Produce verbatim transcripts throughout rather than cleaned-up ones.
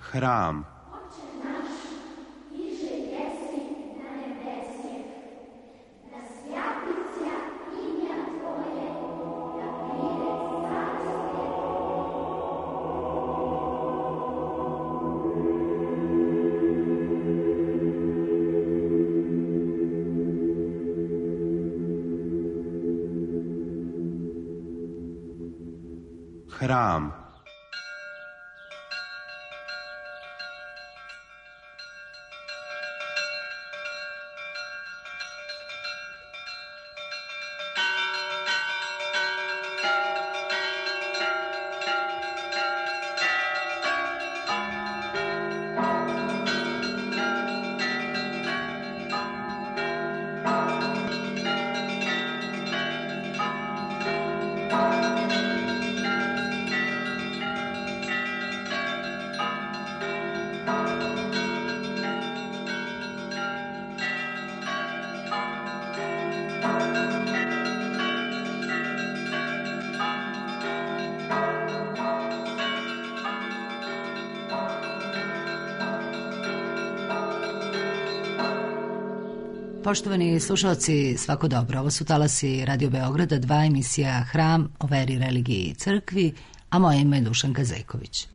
Hram. Hram. Poštovani slušalci, svako dobro. Ovo su talasi Radio Beograda, dva emisija Hram o veri, religiji i crkvi, a moje ime je Dušanka Zejković.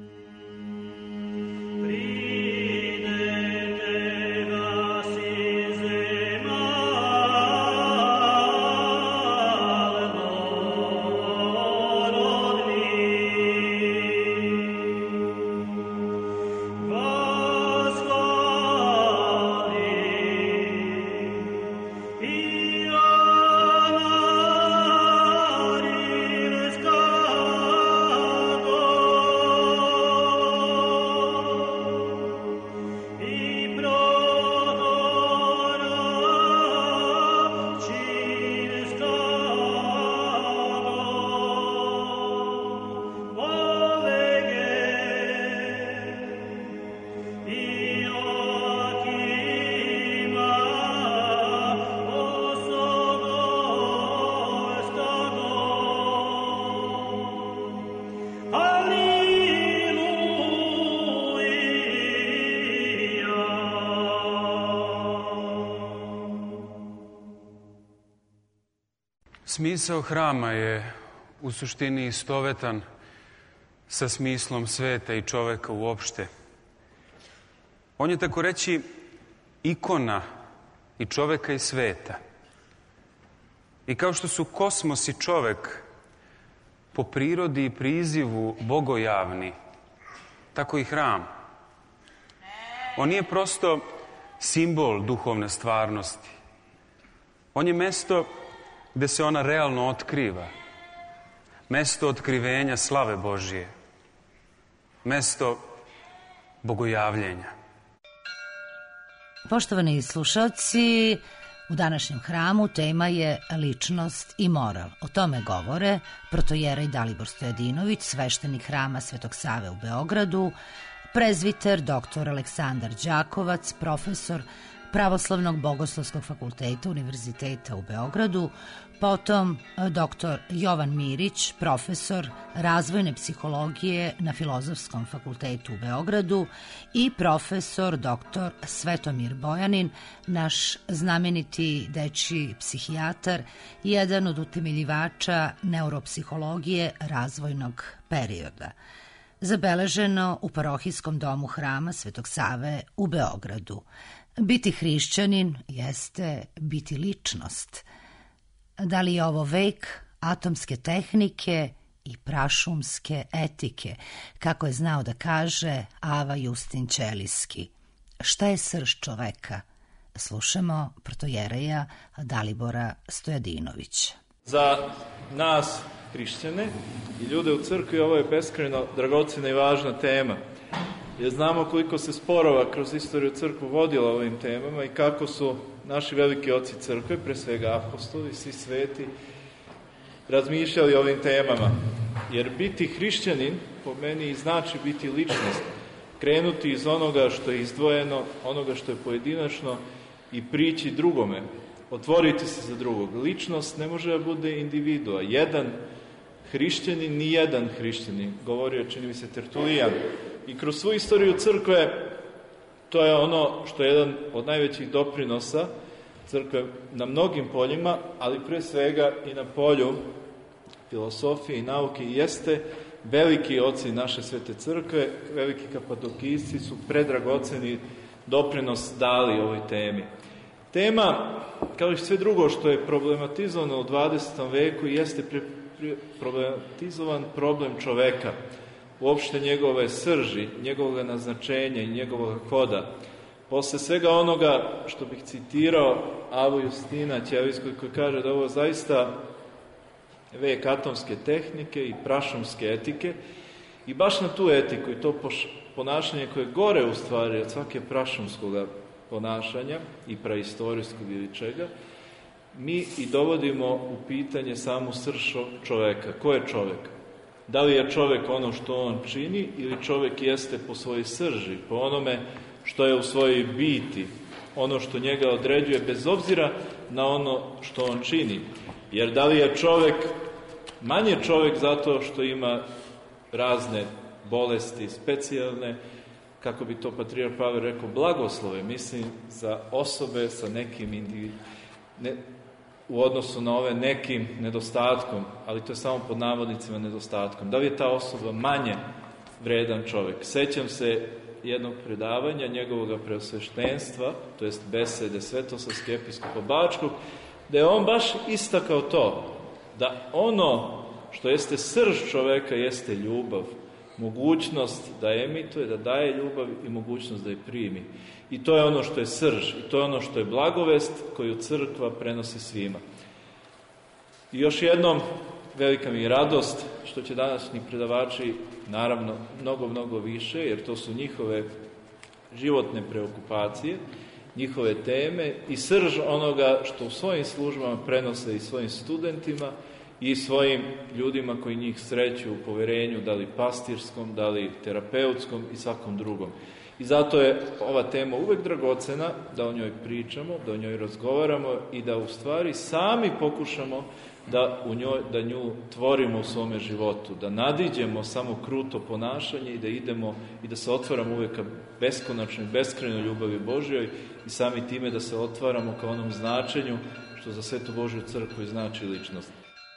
Smisao hrama je u suštini istovetan sa smislom sveta i čoveka uopšte. On je, tako reći, ikona i čoveka i sveta. I kao što su kosmos i čovek po prirodi i prizivu bogojavni, tako i hram. On nije prosto simbol duhovne stvarnosti. On je mesto gde se ona realno otkriva. Mesto otkrivenja slave Božije. Mesto bogojavljenja. Poštovani slušalci, u današnjem hramu tema je ličnost i moral. O tome govore protojerej Dalibor Stojadinović, sveštenik hrama Svetog Save u Beogradu, prezviter doktor Aleksandar Đakovac, profesor Pravoslavnog bogoslovskog fakulteta Univerziteta u Beogradu, potom doktor Jovan Mirić, profesor razvojne psihologije na Filozofskom fakultetu u Beogradu i profesor doktor Svetomir Bojanin, naš znameniti dečiji psihijatar, jedan od utemeljivača neuropsihologije razvojnog perioda. Zabeleženo u parohijskom domu hrama Svetog Save u Beogradu. Biti hrišćanin jeste biti ličnost. Da li je ovo vek atomske tehnike i prašumske etike, kako je znao da kaže Ava Justin Ćelijski? Šta je srž čoveka? Slušamo protojereja Dalibora Stojadinovića. Za nas, hrišćane i ljude u crkvi, ovo je beskrajno dragocena i važna tema. Jer znamo koliko se sporova kroz istoriju crkvu vodila ovim temama i kako su naši veliki oci crkve, pre svega apostoli, svi sveti, razmišljali o ovim temama. Jer biti hrišćanin, po meni, znači biti ličnost. Krenuti iz onoga što je izdvojeno, onoga što je pojedinačno i prići drugome. Otvoriti se za drugog. Ličnost ne može da bude individua. Jedan hrišćanin, ni jedan hrišćanin, govorio, čini mi se, Tertulijan, I kroz svu istoriju crkve to je ono što je jedan od najvećih doprinosa crkve na mnogim poljima, ali pre svega i na polju filosofije i nauke, jeste veliki oci naše svete crkve, veliki kapadokijci su predragoceni doprinos dali ovoj temi. Tema, kao i sve drugo što je problematizovano u dvadesetom veku, jeste pre, pre, problematizovan problem čoveka, uopšte njegove srži, njegovog naznačenja i njegovog hoda. Posle svega onoga što bih citirao Avu Justina Ćelijskog, koji kaže da ovo zaista vek atomske tehnike i prašumske etike, i baš na tu etiku i to ponašanje koje je gore u stvari od svake prašumskog ponašanja i praistorijskog ili čega, mi i dovodimo u pitanje samu srž čoveka. Ko je čovek? Da li je čovek ono što on čini ili čovek jeste po svojoj srži, po onome što je u svojoj biti, ono što njega određuje bez obzira na ono što on čini. Jer da li je čovek manje čovek zato što ima razne bolesti specijalne, kako bi to patrijarh Pavle rekao, blagoslove, mislim, za osobe sa nekim individ... ne, u odnosu na ove nekim nedostatkom, ali to je samo pod navodnicima nedostatkom. Da li je ta osoba manje vredan čovek? Sećam se jednog predavanja njegovog preosveštenstva, to jest besede Svetosavskog episkopa Bačkog, da je on baš istakao to, da ono što jeste srž čoveka jeste ljubav, mogućnost da emituje, da daje ljubav i mogućnost da je primi. I to je ono što je srž, i to je ono što je blagovest koju crkva prenosi svima. I još jednom, velika mi je radost što će današnji predavači, naravno, mnogo, mnogo više, jer to su njihove životne preokupacije, njihove teme i srž onoga što u svojim službama prenose i svojim studentima i svojim ljudima koji njih sreću u poverenju, da li pastirskom, da li terapeutskom i svakom drugom. I zato je ova tema uvek dragocena, da o njoj pričamo, da o njoj razgovaramo i da u stvari sami pokušamo da, u njoj, da nju tvorimo u svome životu, da nadiđemo samo kruto ponašanje i da idemo i da se otvaramo uvek ka beskonačnoj, beskrajnoj ljubavi Božjoj i sami time da se otvaramo ka onom značenju što za Svetu Božju crkvu znači ličnost.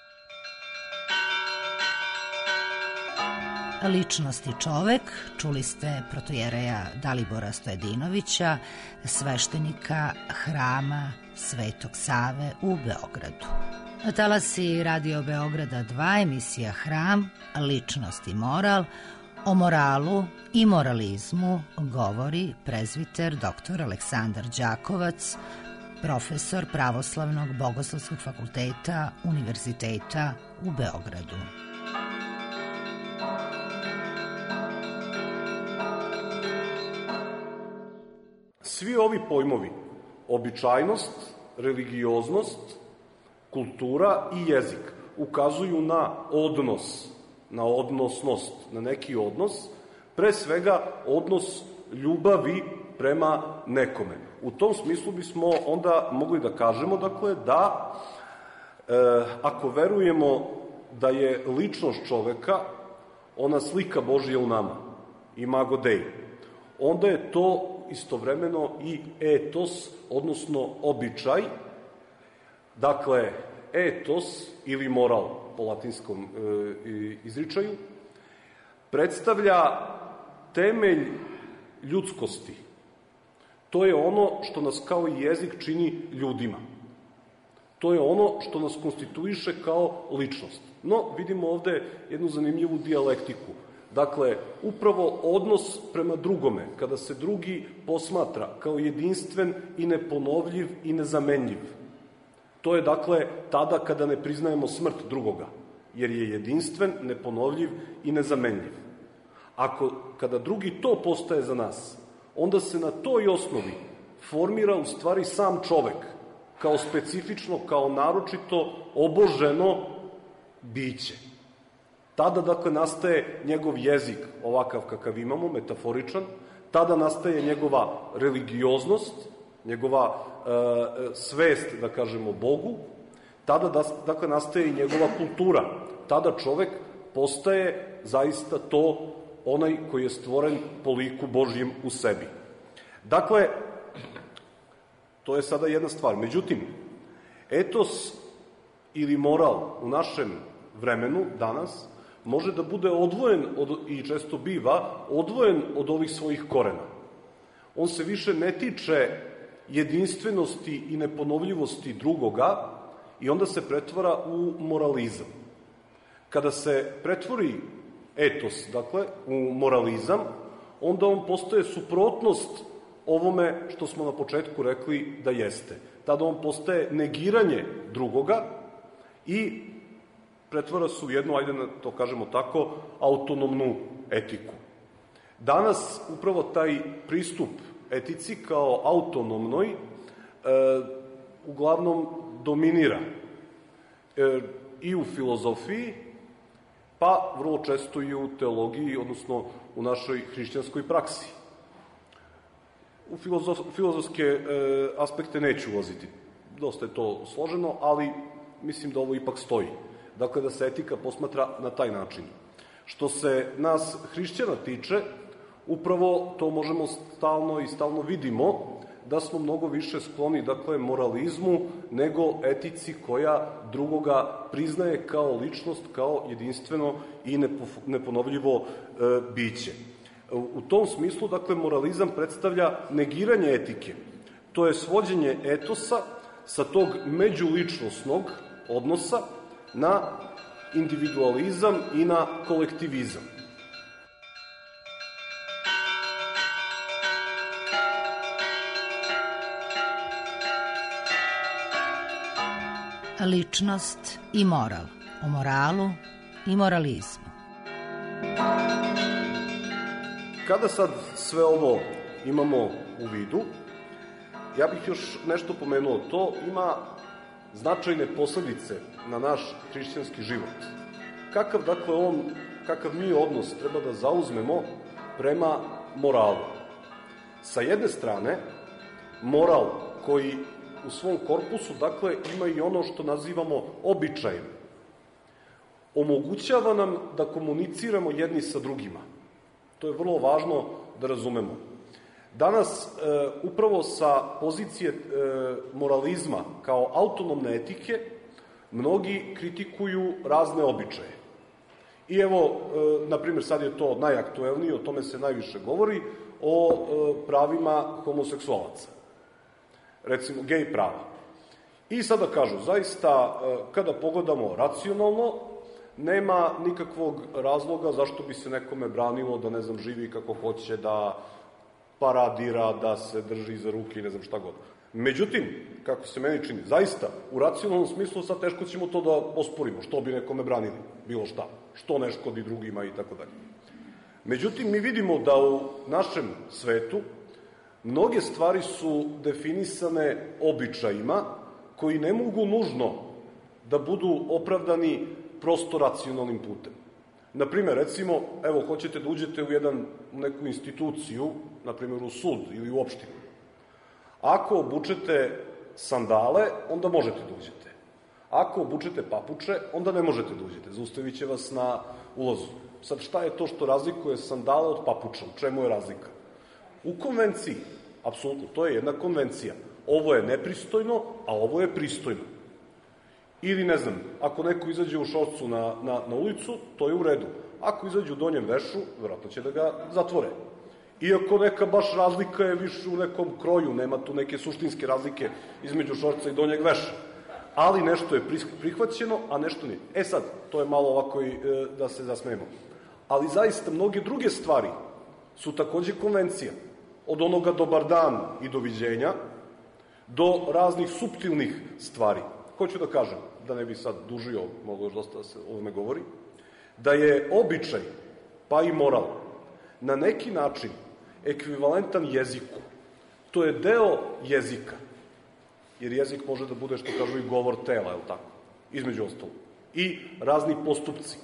Ličnost i čovek, čuli ste protojereja Dalibora Stojadinovića, sveštenika Hrama Svetog Save u Beogradu. Na talasi Radio Beograda dva, emisija Hram, ličnost i moral, o moralu i moralizmu govori prezviter doktor Aleksandar Đakovac, profesor Pravoslavnog Bogoslovskog fakulteta Univerziteta u Beogradu. Svi ovi pojmovi, običajnost, religioznost, kultura i jezik, ukazuju na odnos, na odnosnost, na neki odnos, pre svega odnos ljubavi prema nekome. U tom smislu bismo onda mogli da kažemo, dakle, da e, ako verujemo da je ličnost čoveka ona slika Božja u nama, imago Dei, onda je to istovremeno i etos, odnosno običaj, dakle, etos ili moral po latinskom e, izričaju, predstavlja temelj ljudskosti. To je ono što nas kao jezik čini ljudima. To je ono što nas konstituiše kao ličnost. No, vidimo ovde jednu zanimljivu dijalektiku. Dakle, upravo odnos prema drugome, kada se drugi posmatra kao jedinstven i neponovljiv i nezamenljiv. To je, dakle, tada kada ne priznajemo smrt drugoga, jer je jedinstven, neponovljiv i nezamenljiv. Ako, kada drugi to postaje za nas, onda se na toj osnovi formira u stvari sam čovek, kao specifično, kao naročito oboženo biće. Tada, dakle, nastaje njegov jezik, ovakav kakav imamo, metaforičan, tada nastaje njegova religioznost, njegova e, svest, da kažemo, Bogu, tada, da, dakle, nastaje i njegova kultura. Tada čovek postaje zaista to onaj koji je stvoren po liku Božjem u sebi. Dakle, to je sada jedna stvar. Međutim, etos ili moral u našem vremenu danas može da bude odvojen od, i često biva odvojen od ovih svojih korena. On se više ne tiče jedinstvenosti i neponovljivosti drugoga i onda se pretvara u moralizam. Kada se pretvori etos, dakle, u moralizam, onda on postaje suprotnost ovome što smo na početku rekli da jeste. Tada on postaje negiranje drugoga i pretvara se u jednu, ajde da to kažemo tako, autonomnu etiku. Danas upravo taj pristup etici kao autonomnoj e, uglavnom dominira e, i u filozofiji, pa vrlo često i u teologiji, odnosno u našoj hrišćanskoj praksi. U filozof, filozofske e, aspekte neću ulaziti, dosta je to složeno, ali mislim da ovo ipak stoji. Dakle, da se etika posmatra na taj način. Što se nas hrišćana tiče, upravo to možemo stalno i stalno vidimo da smo mnogo više skloni, dakle, moralizmu nego etici koja drugoga priznaje kao ličnost, kao jedinstveno i neponovljivo e, biće. U tom smislu, dakle, moralizam predstavlja negiranje etike. To je svođenje etosa sa tog međuličnosnog odnosa na individualizam i na kolektivizam. Ličnost i moral, o moralu i moralizmu. Kada sad sve ovo imamo u vidu, ja bih još nešto pomenuo. To ima značajne posledice na naš hrišćanski život. Kakav, dakle, on, kakav mi odnos treba da zauzmemo prema moralu? Sa jedne strane, moral koji u svom korpusu, dakle, ima i ono što nazivamo običajem. Omogućava nam da komuniciramo jedni sa drugima. To je vrlo važno da razumemo. Danas, e, upravo sa pozicije e, moralizma kao autonomne etike, mnogi kritikuju razne običaje. I evo, e, na primjer, sad je to najaktuelnije, o tome se najviše govori, o e, pravima homoseksualaca. Recimo, gej prava. I sada kažu, zaista, e, kada pogledamo racionalno, nema nikakvog razloga zašto bi se nekome branilo da, ne znam, živi kako hoće, da paradira, da se drži za ruke i ne znam šta god. Međutim, kako se meni čini, zaista, u racionalnom smislu sad teško ćemo to da osporimo, što bi nekome branili, bilo šta, što ne škodi drugima i tako dalje. Međutim, mi vidimo da u našem svetu mnoge stvari su definisane običajima koji ne mogu nužno da budu opravdani prosto racionalnim putem. Naprimer, recimo, evo, hoćete da uđete u, jedan, u neku instituciju, naprimer u sud ili u opštinu. Ako obučete sandale, onda možete da uđete. Ako obučete papuče, onda ne možete da uđete. Zaustavit će vas na ulazu. Sad, šta je to što razlikuje sandale od papuča? U čemu je razlika? U konvenciji, apsolutno, to je jedna konvencija. Ovo je nepristojno, a ovo je pristojno. Ili, ne znam, ako neko izađe u šorcu na, na, na ulicu, to je u redu. Ako izađe u donjem vešu, vjerojatno će da ga zatvore. Iako neka baš razlika je više u nekom kroju, nema tu neke suštinske razlike između šorca i donjeg veša. Ali nešto je prihvaćeno, a nešto nije. E sad, to je malo ovako i e, da se zasmejemo. Ali zaista mnoge druge stvari su takođe konvencija. Od onoga dobar dan i doviđenja, do raznih suptilnih stvari. Hoću da kažem, da ne bi sad dužio, mogu još dosta da se o ovome govori, da je običaj, pa i moral, na neki način ekvivalentan jeziku. To je deo jezika. Jer jezik može da bude, što kažu, i govor tela, je li tako? Između ostalo. I razni postupci.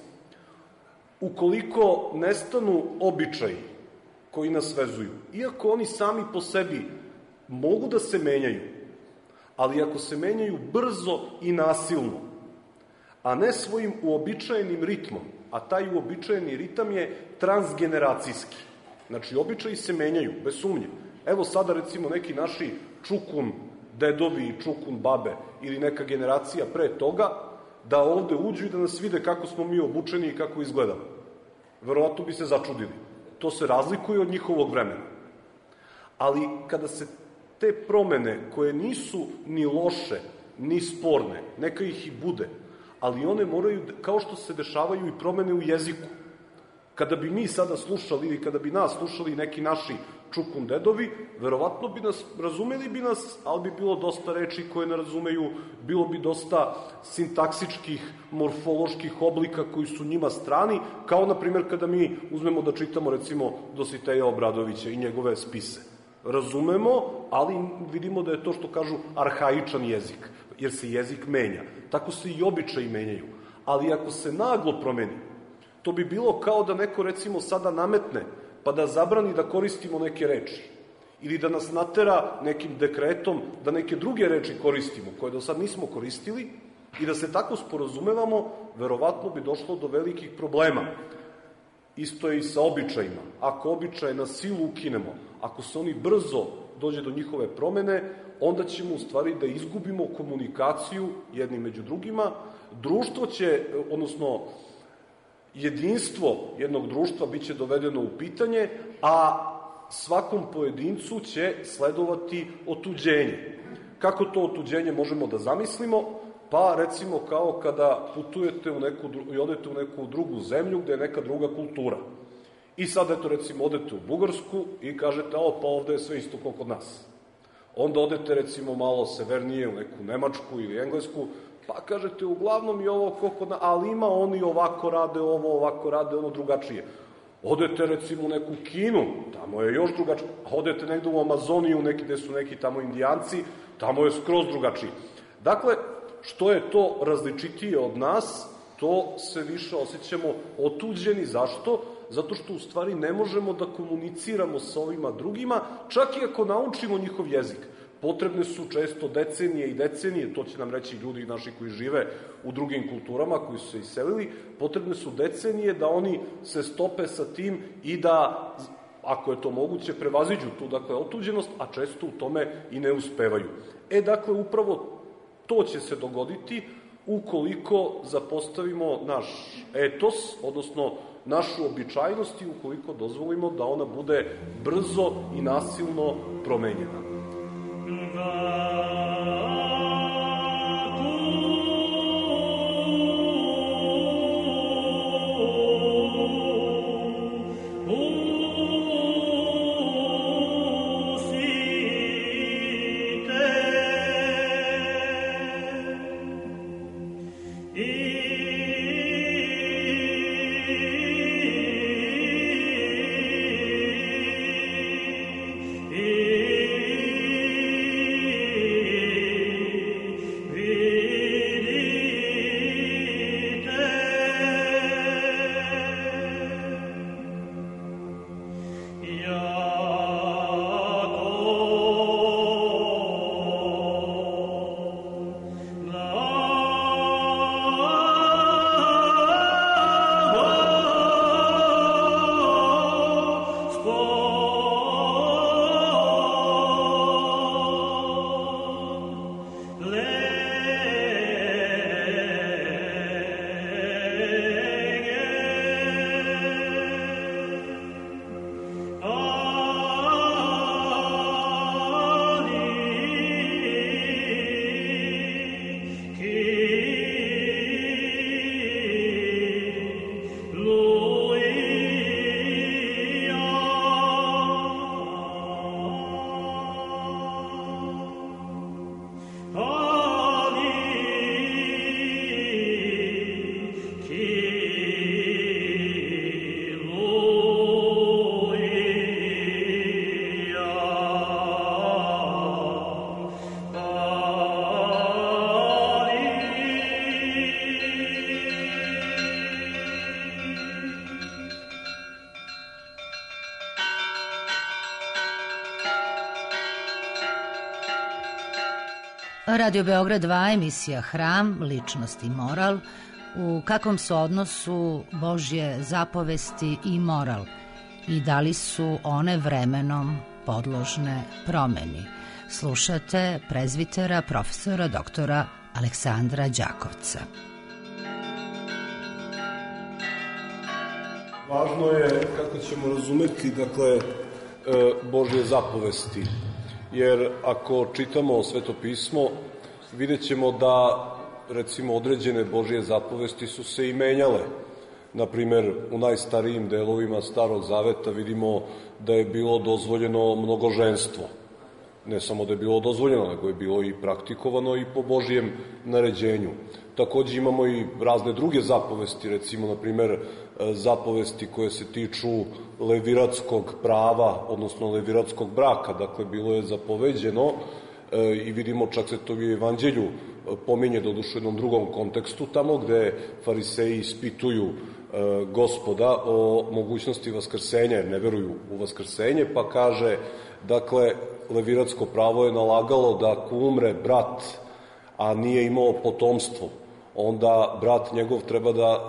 Ukoliko nestanu običaji koji nas vezuju, iako oni sami po sebi mogu da se menjaju, ali ako se menjaju brzo i nasilno, a ne svojim uobičajenim ritmom, a taj uobičajeni ritam je transgeneracijski. Znači, običaji se menjaju, bez sumnje. Evo sada, recimo, neki naši čukun dedovi i čukun babe ili neka generacija pre toga, da ovde uđu i da nas vide kako smo mi obučeni i kako izgledamo. Verovatno bi se začudili. To se razlikuje od njihovog vremena. Ali kada se te promene, koje nisu ni loše, ni sporne, neka ih i bude, ali one moraju, kao što se dešavaju i promene u jeziku. Kada bi mi sada slušali ili kada bi nas slušali neki naši čukun dedovi, verovatno bi nas, razumeli bi nas, ali bi bilo dosta reči koje ne razumeju, bilo bi dosta sintaksičkih, morfoloških oblika koji su njima strani, kao na primjer kada mi uzmemo da čitamo recimo Dositeja Obradovića i njegove spise. Razumemo, ali vidimo da je to što kažu arhaičan jezik, jer se jezik menja. Tako se i običaji menjaju. Ali ako se naglo promeni, to bi bilo kao da neko recimo sada nametne, pa da zabrani da koristimo neke reči. Ili da nas natera nekim dekretom da neke druge reči koristimo, koje do sad nismo koristili, i da se tako sporazumevamo, verovatno bi došlo do velikih problema. Isto je i sa običajima. Ako običaje na silu ukinemo, ako se oni brzo dođe do njihove promene, onda ćemo u stvari da izgubimo komunikaciju jedni među drugima. Društvo će, odnosno jedinstvo jednog društva biće dovedeno u pitanje, a svakom pojedincu će sledovati otuđenje. Kako to otuđenje možemo da zamislimo? Pa recimo kao kada putujete u neku, i odete u neku drugu zemlju gde je neka druga kultura. I sad eto recimo odete u Bugarsku i kažete, o pa ovde je sve isto kao kod nas. Onda odete recimo malo severnije u neku Nemačku ili Englesku, pa kažete uglavnom i ovo kao kod nas, ali ima oni ovako rade ovo, ovako rade ono drugačije. Odete recimo u neku Kinu, tamo je još drugačije, a odete negde u Amazoniju, neki gde su neki tamo indijanci, tamo je skroz drugačije. Dakle, što je to različitije od nas, to se više osjećamo otuđeni. Zašto? Zato što u stvari ne možemo da komuniciramo sa ovima drugima, čak i ako naučimo njihov jezik. Potrebne su često decenije i decenije, to će nam reći ljudi naši koji žive u drugim kulturama, koji su se iselili, potrebne su decenije da oni se stope sa tim i da, ako je to moguće, prevaziđu tu, dakle, otuđenost, a često u tome i ne uspevaju. E, dakle, upravo to će se dogoditi ukoliko zapostavimo naš etos, odnosno našu običajnost i ukoliko dozvolimo da ona bude brzo i nasilno promenjena. Radio Beograd dva, emisija Hram, ličnost i moral. u kakvom su odnosu Božje zapovesti i moral i da li su one vremenom podložne promeni. Slušate prezvitera profesora doktora Aleksandra Đakovca. Važno je kako ćemo razumeti, dakle, Božje zapovesti, jer ako čitamo Sveto pismo, vidjet ćemo da, recimo, određene Božje zapovesti su se i menjale. Naprimer, u najstarijim delovima Starog zaveta vidimo da je bilo dozvoljeno mnogoženstvo. Ne samo da je bilo dozvoljeno, nego je bilo i praktikovano i po Božjem naređenju. Takođe imamo i razne druge zapovesti, recimo, na primer, zapovesti koje se tiču leviratskog prava, odnosno leviratskog braka. Dakle, bilo je zapoveđeno i vidimo, čak se to u Evanđelju pominje doduše u jednom drugom kontekstu, tamo gde fariseji ispituju Gospoda o mogućnosti vaskrsenja, jer ne veruju u vaskrsenje, pa kaže, dakle, leviratsko pravo je nalagalo da ako umre brat, a nije imao potomstvo, onda brat njegov treba da e,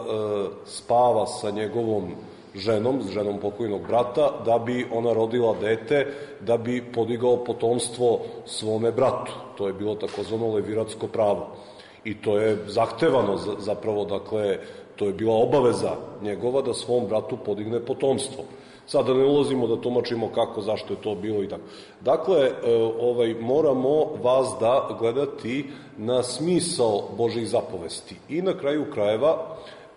spava sa njegovom ženom, s ženom pokojnog brata, da bi ona rodila dete, da bi podigao potomstvo svome bratu. To je bilo takozvano leviratsko pravo. I to je zahtevano zapravo, dakle, to je bila obaveza njegova da svom bratu podigne potomstvo. Sada ne ulazimo da tumačimo kako, zašto je to bilo i tako. Dakle, ovaj, moramo vas da gledati na smisao Božjih zapovesti. I na kraju krajeva,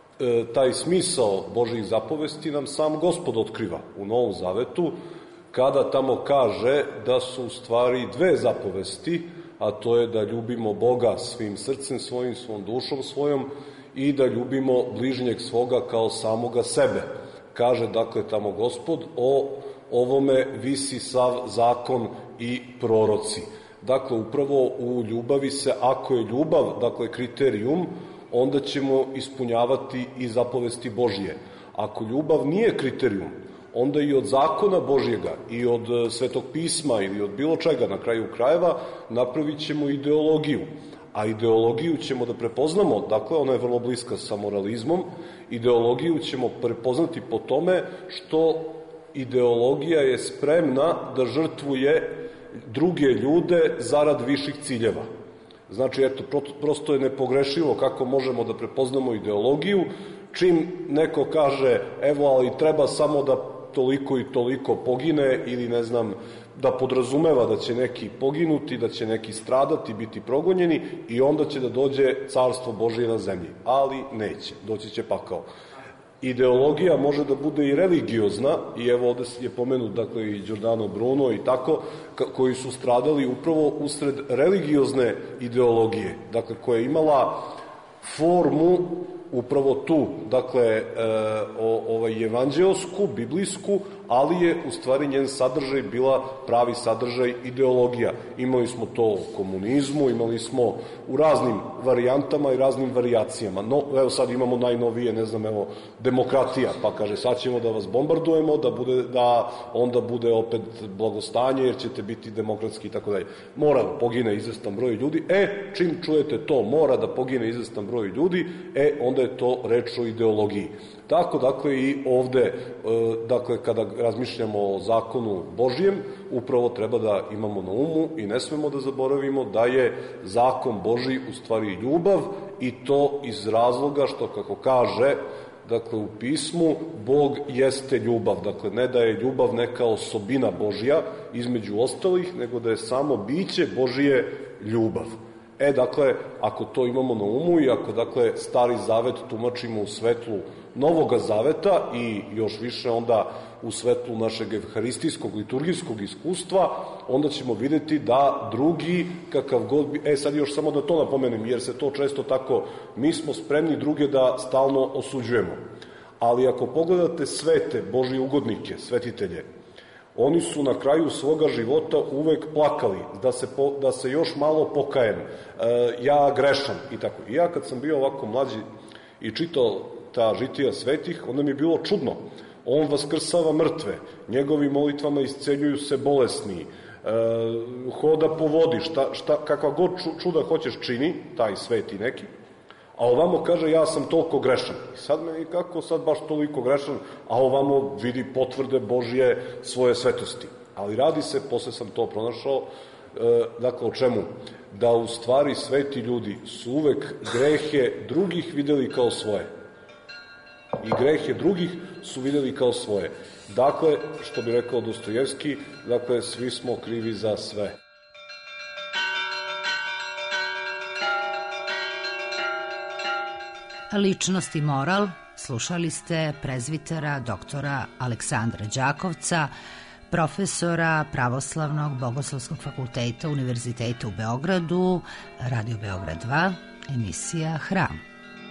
taj smisao Božjih zapovesti nam sam Gospod otkriva u Novom Zavetu, kada tamo kaže da su u stvari dve zapovesti, a to je da ljubimo Boga svim srcem svojim, svom dušom svojom i da ljubimo bližnjeg svoga kao samoga sebe. Kaže, dakle, tamo Gospod, o ovome visi sav zakon i proroci. Dakle, upravo u ljubavi se, ako je ljubav, dakle, kriterijum, onda ćemo ispunjavati i zapovesti Božje. Ako ljubav nije kriterijum, onda i od zakona Božjega i od Svetog pisma ili od bilo čega, na kraju krajeva, napravit ćemo ideologiju. A ideologiju ćemo da prepoznamo, dakle, ona je vrlo bliska sa moralizmom, ideologiju ćemo prepoznati po tome što ideologija je spremna da žrtvuje druge ljude zarad viših ciljeva. Znači, eto, prosto je nepogrešivo kako možemo da prepoznamo ideologiju, čim neko kaže, evo, ali treba samo da toliko i toliko pogine ili, ne znam, da podrazumeva da će neki poginuti, da će neki stradati, biti progonjeni i onda će da dođe carstvo Božije na zemlji. Ali neće, doći će pakao. Ideologija može da bude i religiozna, i evo ovde je pomenut, dakle, i Giordano Bruno i tako, koji su stradali upravo usred religiozne ideologije, dakle, koja je imala formu upravo tu, dakle, e, o, ovaj evanđeosku, biblijsku, ali je u stvari njen sadržaj bila pravi sadržaj ideologija. Imali smo to u komunizmu, imali smo u raznim varijantama i raznim varijacijama. No, evo sad imamo najnovije, ne znam, evo, demokratija, pa kaže, sad ćemo da vas bombardujemo, da, bude, da onda bude opet blagostanje, jer ćete biti demokratski i tako dalje. Mora da pogine izvestan broj ljudi. E, čim čujete to, mora da pogine izvestan broj ljudi, e, onda je to reč o ideologiji. Tako, dakle, i ovde, dakle, kada razmišljamo o zakonu Božijem, upravo treba da imamo na umu i ne smemo da zaboravimo da je zakon Božji u stvari ljubav, i to iz razloga što, kako kaže, dakle, u pismu, Bog jeste ljubav. Dakle, ne da je ljubav neka osobina Božja između ostalih, nego da je samo biće Božije ljubav. E, dakle, ako to imamo na umu i ako, dakle, Stari Zavet tumačimo u svetlu Novoga Zaveta i još više onda u svetlu našeg evharistijskog, liturgijskog iskustva, onda ćemo videti da drugi, kakav god bi... E, sad još samo da to napomenem, jer se to često tako... Mi smo spremni druge da stalno osuđujemo. Ali ako pogledate svete Božje ugodnike, svetitelje, oni su na kraju svoga života uvek plakali, da se, po, da se još malo pokajem, e, ja grešam i tako. I ja kad sam bio ovako mlađi i čitao ta žitija svetih, onda mi je bilo čudno. On vaskrsava mrtve, njegovim molitvama isceljuju se bolesni, e, hoda po vodi, šta, šta, kakva god čuda hoćeš čini, taj sveti neki, A ovamo kaže ja sam toliko grešan. I sad me i kako sad baš toliko grešan, a ovamo vidi potvrde Božje svoje svetosti. Ali radi se, posle sam to pronašao, e, dakle o čemu? Da u stvari sveti ljudi su uvek grehe drugih videli kao svoje. I grehe drugih su videli kao svoje. Dakle, što bi rekao Dostojevski, dakle, svi smo krivi za sve. Ličnost i moral, slušali ste prezvitera doktora Aleksandra Đakovca, profesora Pravoslavnog bogoslovskog fakulteta Univerziteta u Beogradu, Radio Beograd dva, emisija Hram.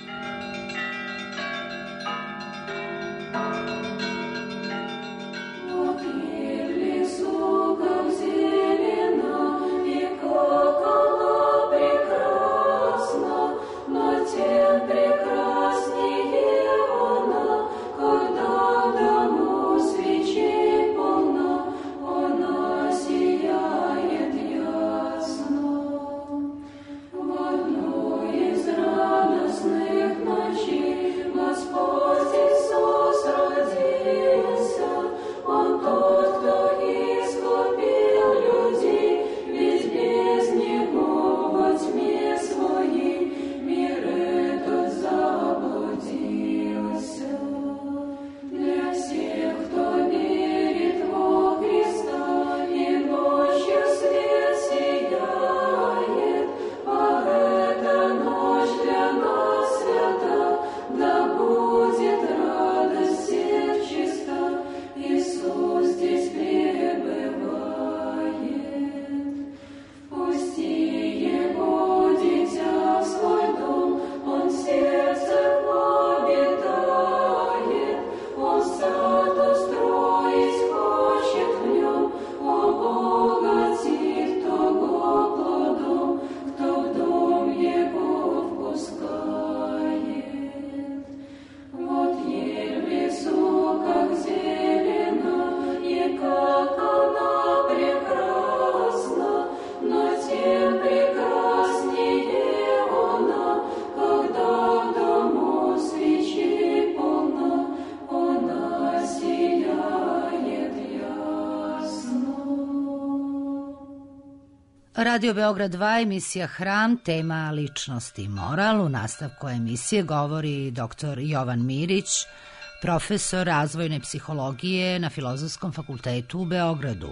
Radio Beograd dva, emisija Hram, tema ličnost i moral. U nastavku emisije govori doktor Jovan Mirić, profesor razvojne psihologije na Filozofskom fakultetu u Beogradu.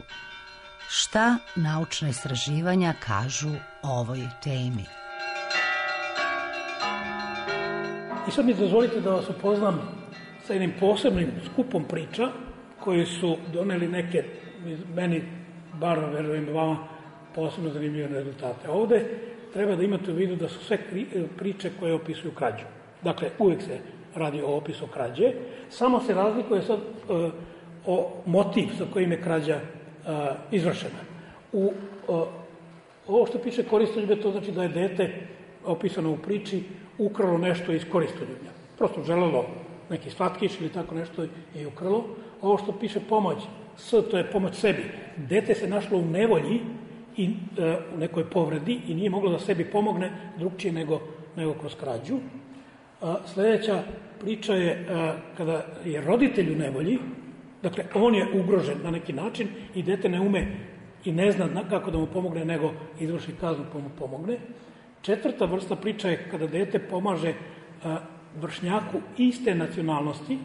Šta naučna istraživanja kažu o ovoj temi? I sad mi dozvolite da vas upoznam sa jednim posebnim skupom priča koji su doneli neke, meni, bar verujem vama, posebno zanimljive rezultate. Ovde treba da imate u vidu da su sve priče koje opisuju krađu. Dakle, uvek se radi o opisu krađe, samo se razlikuje sad uh, o motiv sa kojim je krađa uh, izvršena. U, uh, ovo što piše koristoljublje, to znači da je dete opisano u priči ukralo nešto iz koristoljublja. Prosto želelo neki slatkiš ili tako nešto i ukralo. Ovo što piše pomoć, s, to je pomoć sebi. Dete se našlo u nevolji i e, u nekoj povredi i nije moglo da sebi pomogne drugčije nego, nego kroz krađu. A, sledeća priča je a, kada je roditelj u nevolji, dakle on je ugrožen na neki način i dete ne ume i ne zna kako da mu pomogne, nego izvrši kaznu pa mu pomogne. Četvrta vrsta priča je kada dete pomaže a, vršnjaku iste nacionalnosti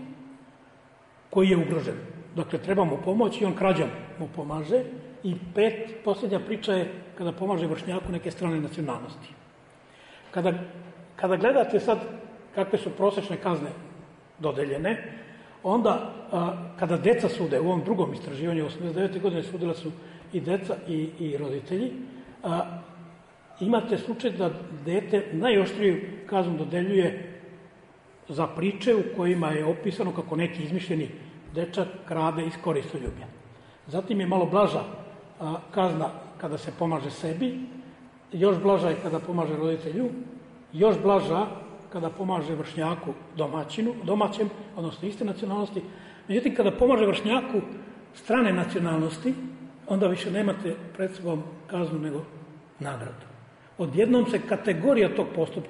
koji je ugrožen. Dakle, treba mu pomoći i on krađom mu pomaže. I pet, posljednja priča je kada pomaže vršnjaku neke strane nacionalnosti. Kada, kada gledate sad kakve su prosečne kazne dodeljene, onda a, kada deca sude, u ovom drugom istraživanju, osamdeset devete godine sudila su i deca i, i roditelji, a, imate slučaj da dete najoštriju kaznu dodeljuje za priče u kojima je opisano kako neki izmišljeni dečak krade iz koristoljublja. Zatim je malo blaža a, kazna kada se pomaže sebi, još blaža je kada pomaže roditelju, još blaža kada pomaže vršnjaku domaćinu, domaćem, odnosno iste nacionalnosti. Međutim, kada pomaže vršnjaku strane nacionalnosti, onda više nemate pred sobom kaznu nego nagradu. Odjednom se kategorija tog postupka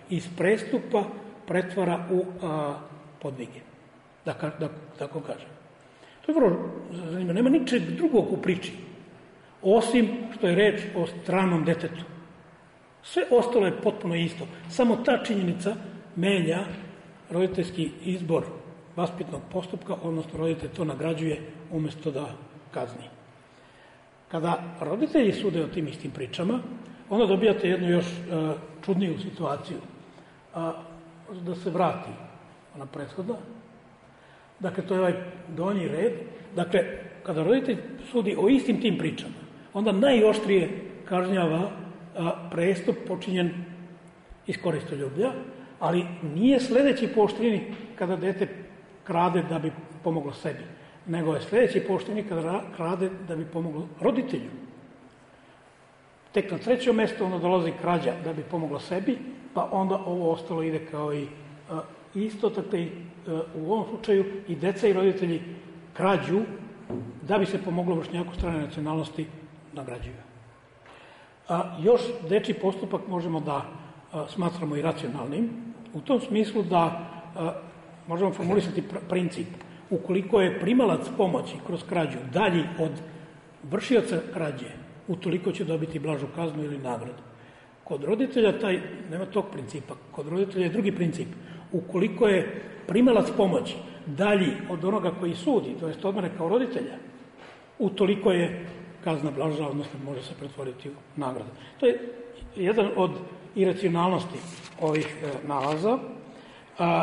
iz prestupa pretvara u a, podvige, da, da tako kažem. To je vrlo zanimljivo. Nema ničeg drugog u priči, osim što je reč o stranom detetu. Sve ostalo je potpuno isto. Samo ta činjenica menja roditeljski izbor vaspitnog postupka, odnosno roditelj to nagrađuje umjesto da kazni. Kada roditelji sude o tim istim pričama, onda dobijate jednu još uh, čudniju situaciju. A, da se vrati ona prethodna. Dakle, to je ovaj donji red. Dakle, kada roditelj sudi o istim tim pričama, onda najoštrije kažnjava a, prestup počinjen iz koristoljublja, ali nije sledeći po oštrini kada dete krade da bi pomoglo sebi, nego je sledeći po oštrini kada krade da bi pomoglo roditelju. Tek na trećem mjestu onda dolazi krađa da bi pomoglo sebi, pa onda ovo ostalo ide kao i a, isto, tako i a, u ovom slučaju i deca i roditelji krađu da bi se pomoglo vršnjaku strane nacionalnosti nagrađuju. A, još dečji postupak možemo da a, smatramo i racionalnim, u tom smislu da a, možemo formulisati pr princip. Ukoliko je primalac pomoći kroz krađu dalji od vršioca krađe, utoliko će dobiti blažu kaznu ili nagradu. Kod roditelja taj, nema tog principa, kod roditelja je drugi princip. Ukoliko je primalac pomoći dalji od onoga koji sudi, to jest od mene kao roditelja, utoliko je kazna blaža, odnosno može se pretvoriti u nagradu. To je jedan od iracionalnosti ovih e, nalaza. A,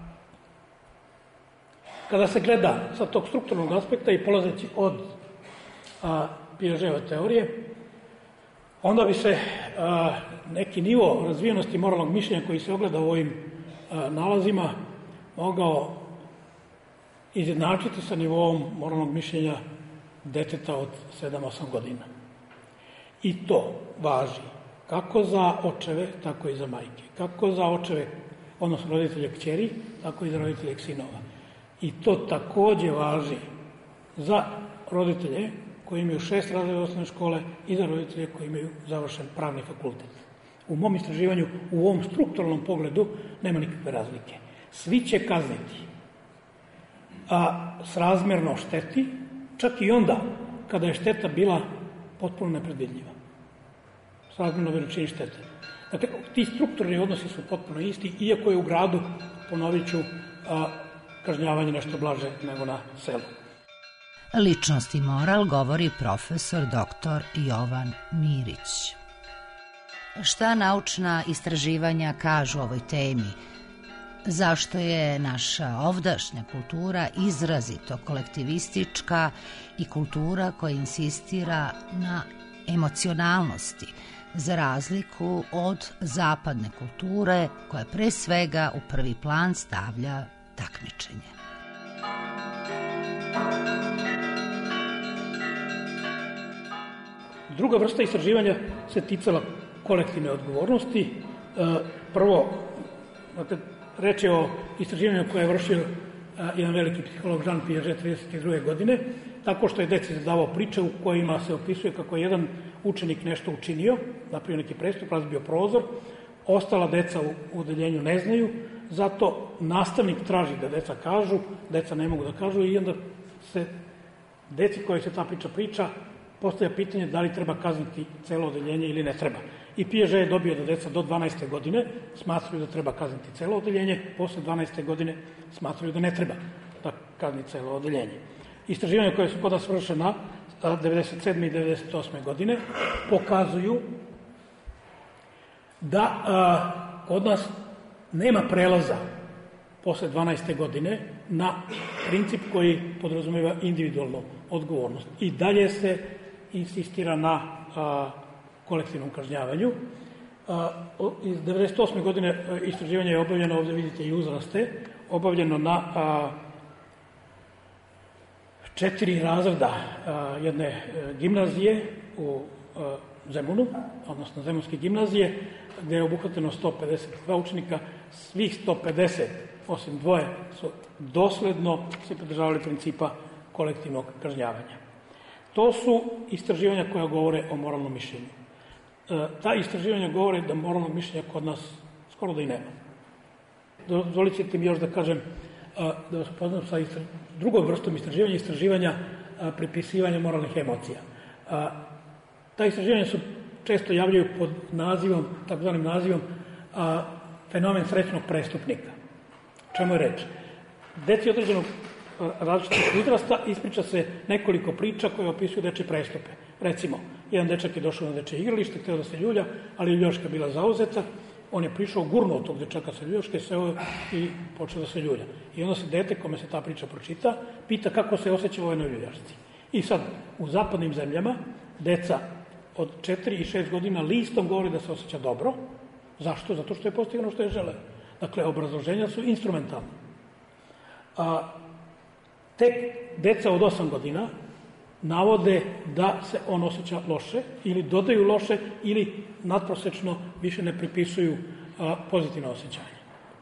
kada se gleda sa tog strukturnog aspekta i polazeći od a, Piagetove teorije, onda bi se a, neki nivo razvijenosti moralnog mišljenja koji se ogleda u ovim a, nalazima mogao izjednačiti sa nivoom moralnog mišljenja deteta od sedam osam godina. I to važi kako za očeve, tako i za majke. Kako za očeve, odnosno roditelje kćeri, tako i za roditelje sinova. I to takođe važi za roditelje koji imaju šest razreda osnovne škole i za roditelje koji imaju završen pravni fakultet. U mom istraživanju, u ovom strukturalnom pogledu, nema nikakve razlike. Svi će kazniti, a srazmerno šteti, čak i onda kada je šteta bila potpuno nepredvidljiva. Srazmerno veličini štete. Dakle, ti strukturni odnosi su potpuno isti, iako je u gradu, ponovit ću, a, kažnjavanje nešto blaže nego na selu. Ličnost i moral govori profesor doktor Jovan Mirić. Šta naučna istraživanja kažu o ovoj temi? Zašto je naša ovdašnja kultura izrazito kolektivistička i kultura koja insistira na emocionalnosti, za razliku od zapadne kulture koja pre svega u prvi plan stavlja takmičenje? Druga vrsta istraživanja se ticala kolektivne odgovornosti. Prvo, reč je o istraživanju koje je vršio jedan veliki psiholog Jean Piaget trideset druge godine, tako što je deci zadavao priče u kojima se opisuje kako je jedan učenik nešto učinio, napravio neki prestup, razbio prozor, ostala deca u odeljenju ne znaju, zato nastavnik traži da deca kažu, deca ne mogu da kažu i onda se deci koje se ta priča priča postavlja pitanje da li treba kazniti celo odeljenje ili ne treba. I Piaget je dobio da deca do dvanaeste godine smatraju da treba kazniti celo odeljenje, posle dvanaeste godine smatraju da ne treba da kazni celo odeljenje. Istraživanja koje su kod nas vršena devedeset sedme i devedeset osme godine pokazuju da a, kod nas nema prelaza posle dvanaeste godine na princip koji podrazumeva individualnu odgovornost. I dalje se insistira na a, kolektivnom kažnjavanju. A, iz devedeset osme godine istraživanje je obavljeno, ovdje vidite i uzraste, obavljeno na a, četiri razreda a, jedne a, gimnazije u a, Zemunu, odnosno Zemunske gimnazije, gde je obuhvateno sto pedeset dva učenika. Svih sto pedeset, osim dvoje, su dosledno se pridržavali principa kolektivnog kažnjavanja. To su istraživanja koja govore o moralnom mišljenju. E, ta istraživanja govore da moralno mišljenje kod nas skoro da i nema. Dozvolite mi još da kažem, da vas upoznam sa drugom vrstom istraživanja, istraživanja pripisivanja moralnih emocija. Ta istraživanja su često javljaju pod nazivom, takozvanim nazivom, fenomen srećnog prestupnika. O čemu je reč? Deci određenog različitog uzrasta ispriča se nekoliko priča koje opisuju dečje prestupe. Recimo, jedan dečak je došao na dečje igralište, hteo da se ljulja, ali ljuljaška bila zauzeta, on je prišao, gurnuo tog dečaka sa ljuljaške, seo i počeo da se ljulja. I onda se dete, kome se ta priča pročita, pita kako se osjeća u ovoj ljuljašci. I sad, u zapadnim zemljama, deca od četiri i šest godina listom govori da se osjeća dobro. Zašto? Zato što je postigano što je želeo. Dakle, obrazloženja su instrumentalne. A, tek deca od osam godina navode da se on osjeća loše ili dodaju loše ili nadprosečno više ne pripisuju a, pozitivno osjećanje.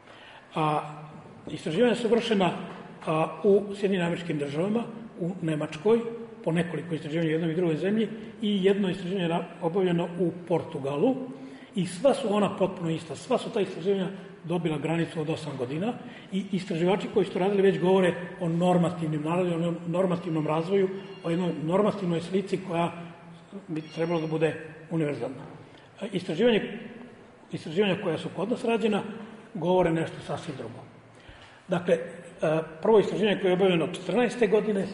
A, istraživanja su vršena a, u Sjedinjenim Američkim Državama, u Nemačkoj, po nekoliko istraživanja u jednoj i drugoj zemlji i jedno istraživanje obavljeno u Portugalu i sva su ona potpuno ista. Sva su ta istraživanja dobila granicu od osam godina i istraživači koji su radili već govore o normativnim narodima, o normativnom razvoju, o jednoj normativnoj slici koja bi trebalo da bude univerzalna. Istraživanje, istraživanja koja su kod nas rađena govore nešto sasvim drugo. Dakle, prvo istraživanje koje je obavljeno četrnaeste godine,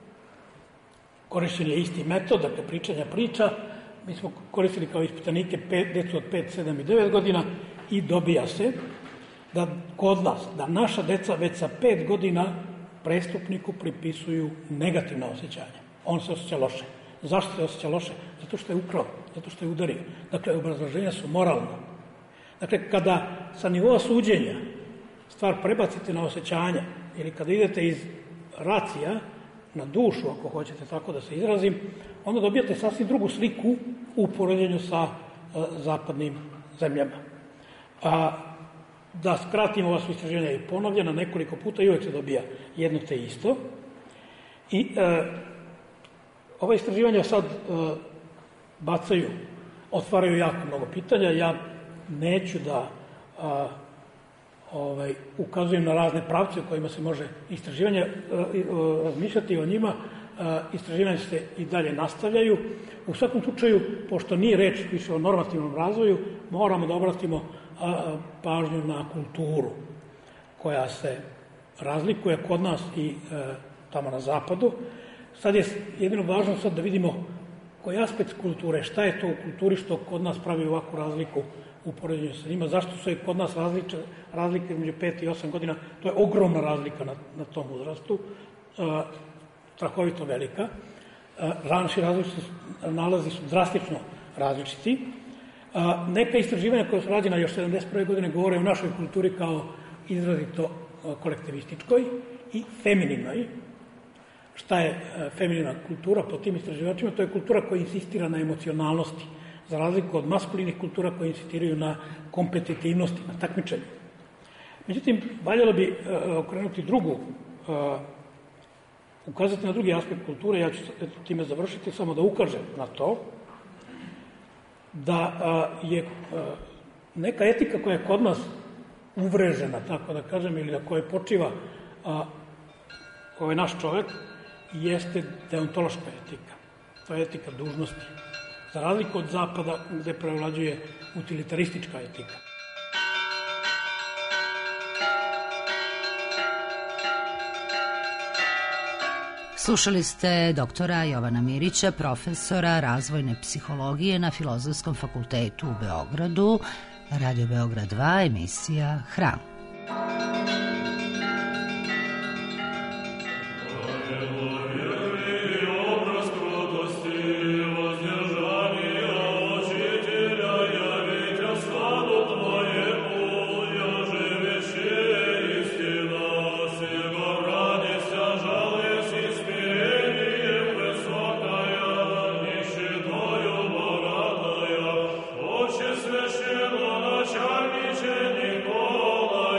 korišćen je isti metod, dakle pričanja priča, mi smo koristili kao ispitanike pet, decu od pet, sedam i devet godina i dobija se da kod nas, da naša deca već sa pet godina prestupniku pripisuju negativna osjećanja. On se osjeća loše. Zašto se osjeća loše? Zato što je ukrao, zato što je udario. Dakle, obrazloženja su moralna. Dakle, kada sa nivoa suđenja stvar prebacite na osjećanja ili kada idete iz racija na dušu, ako hoćete tako da se izrazim, onda dobijate sasvim drugu sliku u poređenju sa a, zapadnim zemljama. A, da skratimo, ova su istraživanja i ponovljena nekoliko puta i uvek se dobija jedno te isto. I a, ova istraživanja sad a, bacaju, otvaraju jako mnogo pitanja. Ja neću da a, ovaj, ukazujem na razne pravce u kojima se može istraživanje razmišljati o njima. Istraživanja se i dalje nastavljaju. U svakom slučaju, pošto nije reč više o normativnom razvoju, moramo da obratimo pažnju na kulturu koja se razlikuje kod nas i tamo na zapadu. Sad je jedino važno sad da vidimo koji aspekt kulture, šta je to u kulturi što kod nas pravi ovakvu razliku u poređenju sa njima, zašto su i kod nas razlike, razlike među pet i osam godina, to je ogromna razlika na, na tom uzrastu, uh, strahovito velika. Uh, Ranši različiti nalazi su drastično različiti. Uh, neka istraživanja koja su rađena još sedamdeset prve godine govore o našoj kulturi kao izrazito uh, kolektivističkoj i femininoj. Šta je uh, feminina kultura po tim istraživačima? To je kultura koja insistira na emocionalnosti, za razliku od maskulinih kultura koje insistiraju na kompetitivnosti, na takmičenju. Međutim, valjalo bi uh, okrenuti drugu, uh, ukazati na drugi aspekt kulture, ja ću time završiti, samo da ukažem na to, da uh, je uh, neka etika koja je kod nas uvrežena, tako da kažem, ili na kojoj počiva uh, ovaj naš čovek, jeste deontološka etika. To je etika dužnosti. Za razliku od zapada gde prevlađuje utilitaristička etika. Slušali ste doktora Jovana Mirića, profesora razvojne psihologije na Filozofskom fakultetu u Beogradu, Radio Beograd dva, emisija Hram. Священноначальниче Никола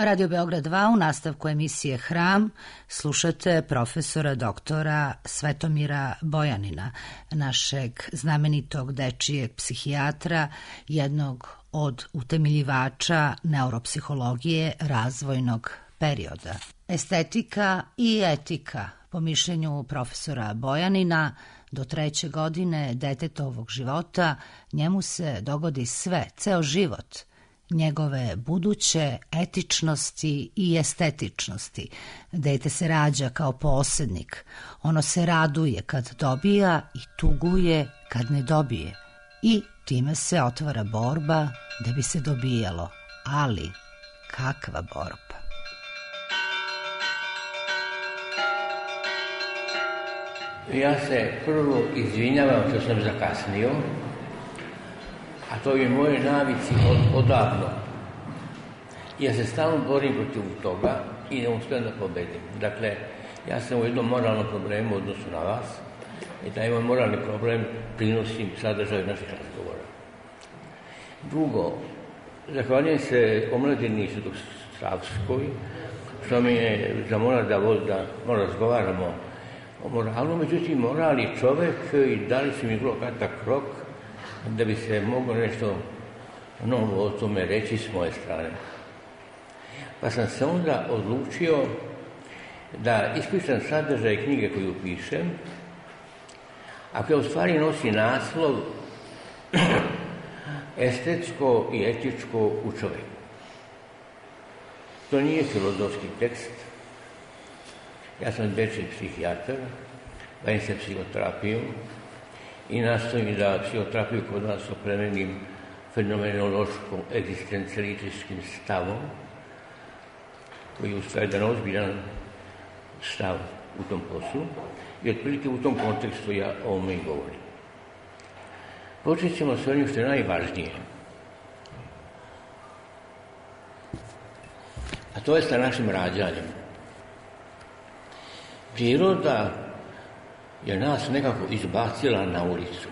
Radio Beograd dva u nastavku emisije Hram slušate profesora doktora Svetomira Bojanina, našeg znamenitog dečijeg psihijatra, jednog od utemeljivača neuropsihologije razvojnog perioda. Estetika i etika, po mišljenju profesora Bojanina, do treće godine detetovog života njemu se dogodi sve, ceo život, njegove buduće etičnosti i estetičnosti. Dete se rađa kao posrednik. Ono se raduje kad dobija i tuguje kad ne dobije. I time se otvara borba da bi se dobijalo. Ali kakva borba? Ja se prvo izvinjavam što sam zakasnio, a to je moje navici od, odavno. Ja se stalno borim protiv toga i ne uspijem da pobedim. Dakle, ja sam u jednom moralnom problemu u odnosu na vas i taj moj moralni problem prinosim sadržaju naših razgovora. Drugo, zahvaljujem se omladini Svetosavskoj što mi je zamolila da, da malo razgovaramo o moralu, međutim, moral je čovek i dali su mi vrlo kratak rok da bi se moglo nešto novo o tome reći s moje strane. Pa sam se onda odlučio da ispričam sadržaj knjige koju pišem, a koja u stvari nosi naslov Estetsko i etičko u čoveku. To nije filozofski tekst. Ja sam dečiji psihijatar, bavim se psihoterapijom i nastojim da psihoterapiju kod nas oplemenim fenomenološkom egzistencijalističkim stavom, koji je u stvari jedan ozbiljan stav u tom poslu i otprilike u tom kontekstu ja o ovome i govorim. Počet ćemo s onim što je najvažnije, a to je sa našim rađanjem. Priroda je nas nekako izbacila na ulicu.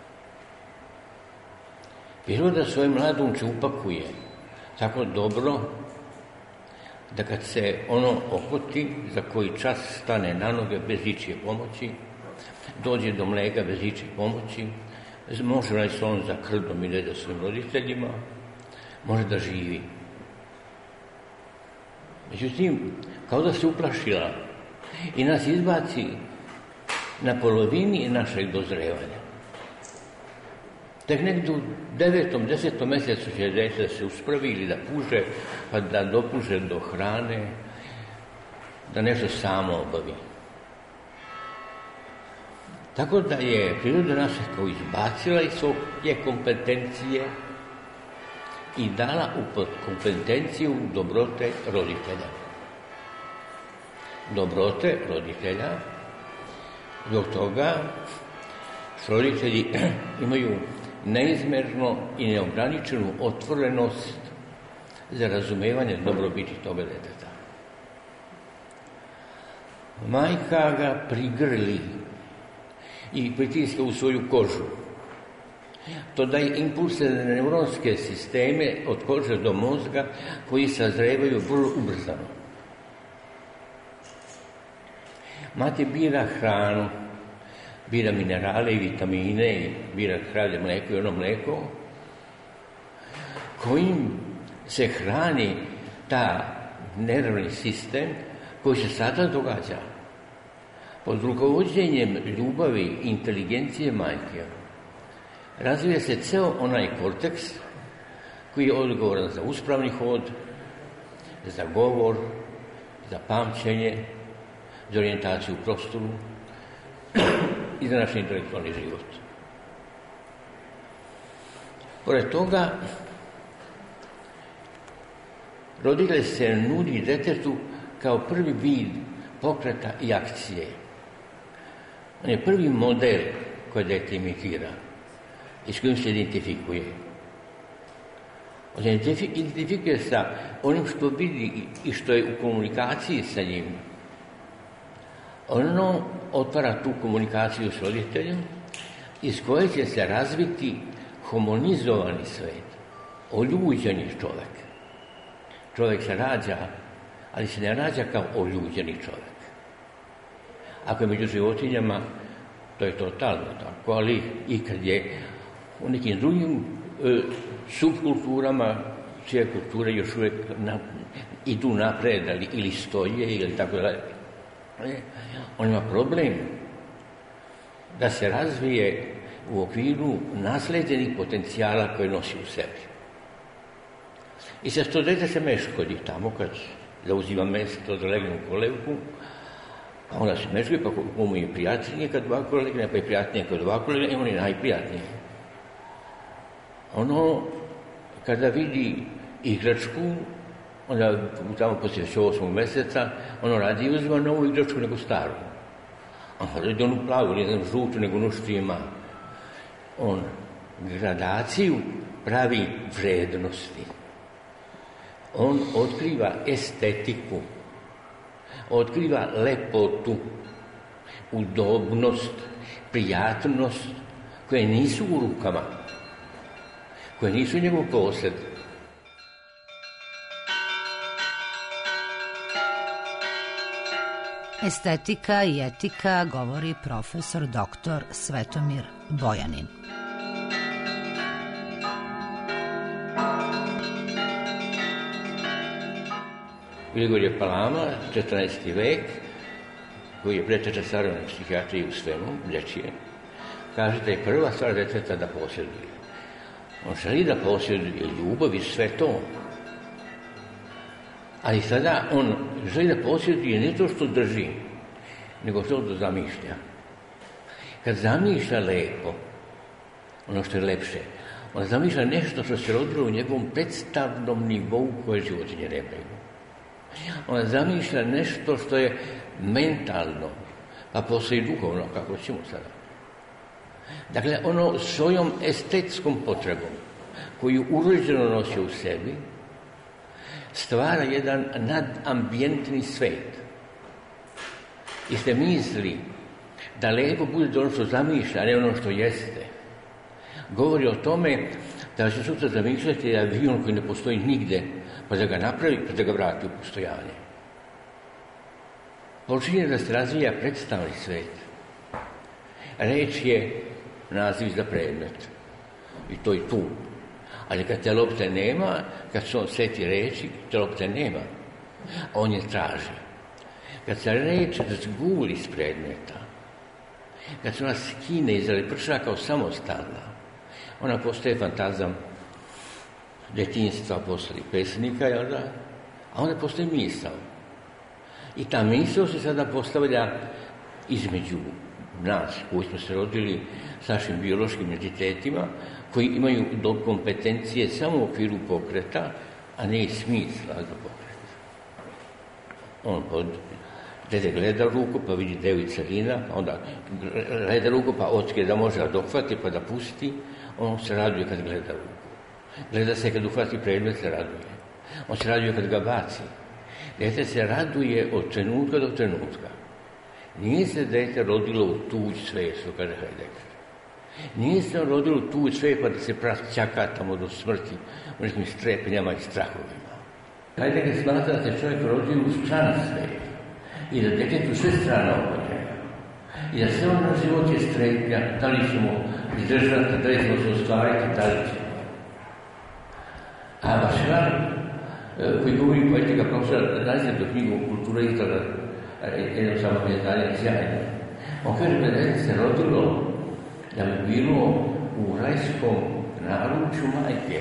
Priroda svoje mladunče upakuje tako dobro da kad se ono okoti, za koji čas stane na noge bez ičije pomoći, dođe do mleka bez ičije pomoći, može naći slon za krdom i ne da svojim roditeljima, može da živi. Međutim, kao da se uplašila i nas izbaci na polovini našeg dozrevanja. Tek nekdo u devetom, desetom mjesecu će dete da se uspravi ili da puže, pa da dopuže do hrane, da nešto samo obavi. Tako da je priroda nas kao izbacila iz svoje kompetencije i dala u kompetenciju dobrote roditelja. Dobrote roditelja zbog toga što roditelji imaju neizmerno i neograničenu otvorenost za razumevanje dobrobiti toga deteta. Majka ga prigrli i pritiska u svoju kožu. To daje impulse na neuronske sisteme od kože do mozga koji sazrevaju vrlo ubrzano. Mati bira hranu, bira minerale i vitamine, bira kravlje mleko i ono mleko, kojim se hrani ta nervni sistem koji se sada događa. Pod rukovođenjem ljubavi i inteligencije majke razvija se ceo onaj korteks koji je odgovoran za uspravni hod, za govor, za pamćenje, za orijentaciju u prostoru i za naš intelektualni život. Pored toga, roditelj se nudi detetu kao prvi vid pokreta i akcije. On je prvi model koji dete imitira i s kojim se identifikuje. On se identifikuje sa onim što vidi i što je u komunikaciji sa njim. Ono otvara tu komunikaciju s roditeljem iz koje će se razviti homonizovani svet, oljuđeni čovek, čovjek se rađa, ali se ne rađa kao oljuđeni čovjek. Ako je među životinjama, to je totalno tako, ali i kad je u nekim drugim e, subkulturama, čije kulture još uvijek na, idu napred ali, ili stoje ili tako dalje, on ima problem da se razvije u okviru nasleđenih potencijala koje nosi u sebi. I sa sto dete se meškodi tamo kad zauzima mjesto da legne u kolevku, a ona se meškodi, pa mu je prijatnije kad ovako legne, pa je prijatnije kad ovako legne, i on je najprijatnije. Ono, kada vidi igračku, onda tamo poslije osmog mjeseca, ono radi i uzima novu igračku nego staru. A radi onu plavu, ne znam, žutu, nego ono što ima. On gradaciju pravi vrednosti. On otkriva estetiku, otkriva lepotu, udobnost, prijatnost, koje nisu u rukama, koje nisu njegov posjed. Estetika i etika, govori profesor doktor Svetomir Bojanin. Grigorije Palama, četrnaesti vek, koji je preteča savremene psihijatrije u svemu, lječije, kaže da je prva stvar deteta da posjeduje. On želi da posjeduje ljubav i sve to. Ali sada on želi da posjeduje ne to što drži, nego to da zamišlja. Kad zamišlja lepo, ono što je lepše, on zamišlja nešto što se rodilo u njegovom predstavnom nivou koje životinje nemaju. On zamišlja nešto što je mentalno, pa poslije i duhovno, kako ćemo sada. Dakle, ono svojom estetskom potrebom, koju urođeno nosi u sebi, stvara jedan nadambijentni svet. I se misli da lepo bude ono što zamišlja, a ne ono što jeste. Govori o tome da će sutra zamišljati avion koji ne postoji nigde, pa da ga napravi, pa da ga vrati u postojanje. Počinje da se razvija predstavni svet. Reč je naziv za predmet. I to je tu. Ali kad te lopte nema, kad se on seti reči, te lopte nema. A on je traži. Kad se reč zguli iz predmeta, kad se ona skine iz leprša kao samostalna, ona postaje fantazam djetinjstva posle pesnika, jel da? A onda postoji misao. I ta misao se sada postavlja između nas koji smo se rodili s našim biološkim entitetima, koji imaju do kompetencije samo u okviru pokreta, a ne i smisla za pokret. On pod dede gleda ruku, pa vidi deo i celina, pa onda gleda ruku, pa otkrije da može da dohvati, pa da pusti. On se raduje kad gleda ruku. Gleda se kad uhvati predmet, se raduje. On se raduje kad ga baci. Dete se raduje od trenutka do trenutka. Nije se dete rodilo u tuđ svet, što kaže Heidegger. Nije se rodilo u tuđ svet pa da se praćaka tamo do smrti u nekim strepnjama i strahovima. Heidegger smatra da se čovjek rodio u stran svet i da detetu sve strana oko njega. I da sve ono život je strepnja, da li ćemo izdržati, da li ćemo se ostvariti, da li ćemo. A Vašar, koji govori poetika profesora, razlijetu knjigu Kultura izdala, jedno samo izdanje sjajno. On kaže da dete se rodilo da bi bilo u rajskom naručju majke.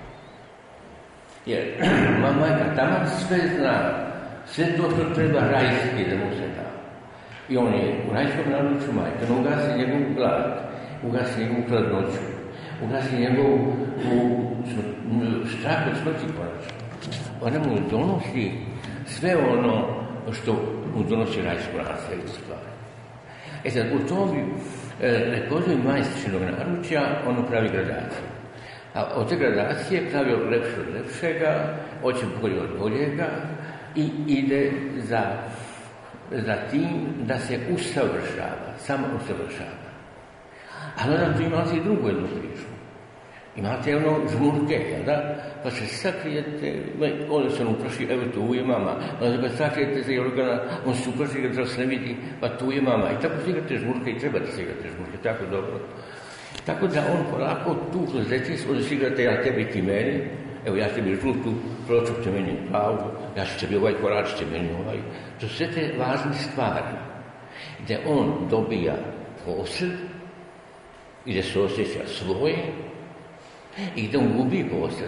Jer majka tamo sve zna, sve to što treba rajski da mu se da. I on je u rajskom naručju majke, on ugasi njegovu glad, ugasi njegovu hladnoću, ugasi njegovu strah od smrti konačno. Ona mu donosi sve ono što mu donosi rajsko naselje stvari. E sad, u tom lepozoj majstrinog naručja ono pravi gradaciju. A od te gradacije pravi od lepše od lepšega, hoće bolje od boljega i ide za, za tim da se usavršava, samo usavršava. Ali onda tu ima i drugu jednu priču. Imate ono žmurke, jel da? Pa se sakrijete, onda se on upraši, evo tu je mama, onda pa sakrijete za jorgana, on se upraši da se ne vidi, pa tu je mama. I tako se igrate žmurke i treba da se igrate žmurke, tako dobro. Tako da on polako tu kroz decis, onda se igrate ja tebi ti meni, evo ja tebi žutu, pročuk će meni pravu, ja ću tebi ovaj korač će meni ovaj. To su sve te važne stvari, gdje on dobija posed, gdje se osjeća svoje, i da on gubi posed.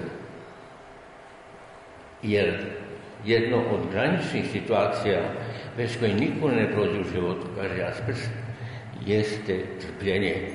Jer jedno od graničnih situacija bez koje niko ne prođe u životu, kaže Jaspers, jeste trpljenje.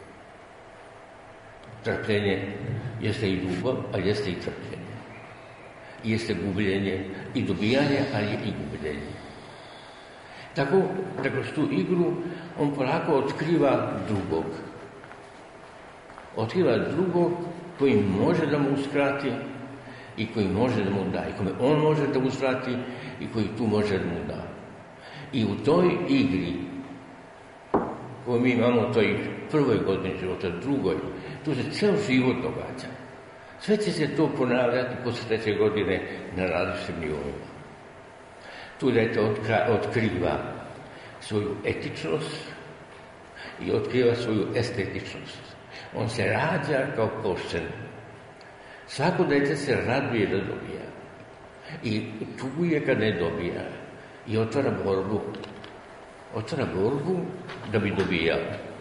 Trpljenje jeste i ljubav, a jeste i trpljenje. Jeste gubljenje i dobijanje, ali je i gubljenje. Tako da kroz tu igru on polako otkriva drugog. Otkriva drugog koji može da mu uskrati i koji može da mu da. I kome on može da mu uskrati i koji tu može da mu da. I u toj igri koju mi imamo u toj prvoj godini života, drugoj, tu se ceo život događa. Sve će se to ponavljati posle treće godine na različitim nivoima. Tu dete otkriva svoju etičnost i otkriva svoju estetičnost. On se rađa kao pošten. Svako dete se raduje da dobija. I tuguje kad ne dobija. I otvara borbu. Otvara borbu da bi dobijao.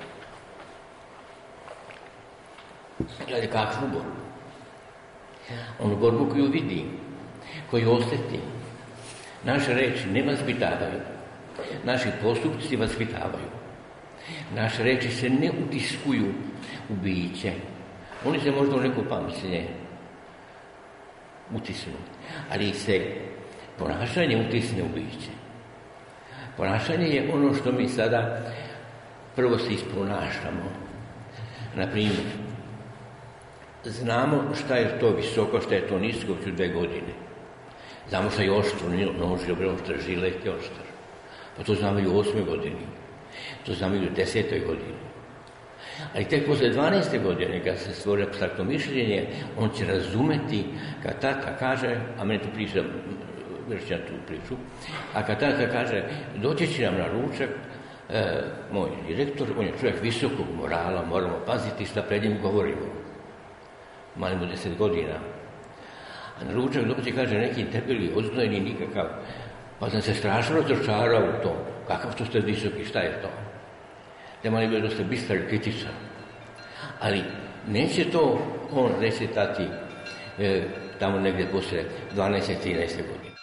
Glede kakvu borbu? Onu borbu koju vidi, koju osjeti. Naše reči ne vaspitavaju. Naši postupci vaspitavaju. Naše reči se ne utiskuju u biće. Oni se možda u neko pamćenje utisnu. Ali se ponašanje utisne u biće. Ponašanje je ono što mi sada prvo se isponašamo. Naprimjer, znamo šta je to visoko, šta je to nisko u dve godine. Znamo šta je oštro, nož je oštar, žilet je oštar. Pa to znamo i u osmoj godini. To znamo i u desetoj godini. Ali tek posle dvanaeste godine, kad se stvori apstraktno mišljenje, on će razumeti kad tata kaže, a mene tu priča, vršćam tu priču, a kad tata kaže, doći će nam na ručak, e, moj direktor, on je čovjek visokog morala, moramo paziti šta pred njim govorimo. Malimo deset godina. A na ručak doći kaže neki debeli, oznojeni, nikakav. Pa sam se strašno razočarao u to. Kakav što ste visoki, šta je to? Da mali bio dosta bistar i kritičan. Ali neće to on reći tati e, tamo negdje posle dvanaeste trinaeste godine.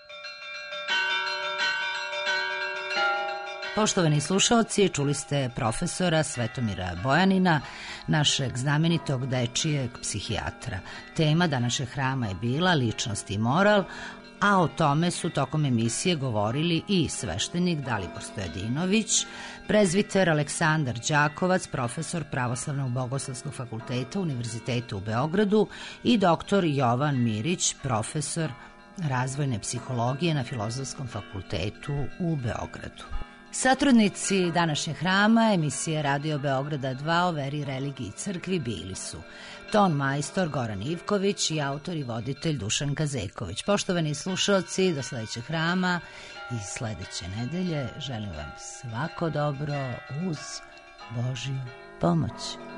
Poštovani slušaoci, čuli ste profesora Svetomira Bojanina, našeg znamenitog dečijeg psihijatra. Tema današnjeg hrama je bila ličnost i moral, a o tome su tokom emisije govorili i sveštenik Dalibor Stojadinović, prezviter Aleksandar Đakovac, profesor Pravoslavnog bogoslovskog fakulteta Univerziteta u Beogradu i doktor Jovan Mirić, profesor razvojne psihologije na Filozofskom fakultetu u Beogradu. Satrudnici današnjeg hrama emisije Radio Beograda dva o veri, religiji i crkvi bili su ton majstor Goran Ivković i autor i voditelj Dušan Kazeković. Poštovani slušalci, do sledećeg hrama i sledeće nedelje želim vam svako dobro uz Božju pomoć.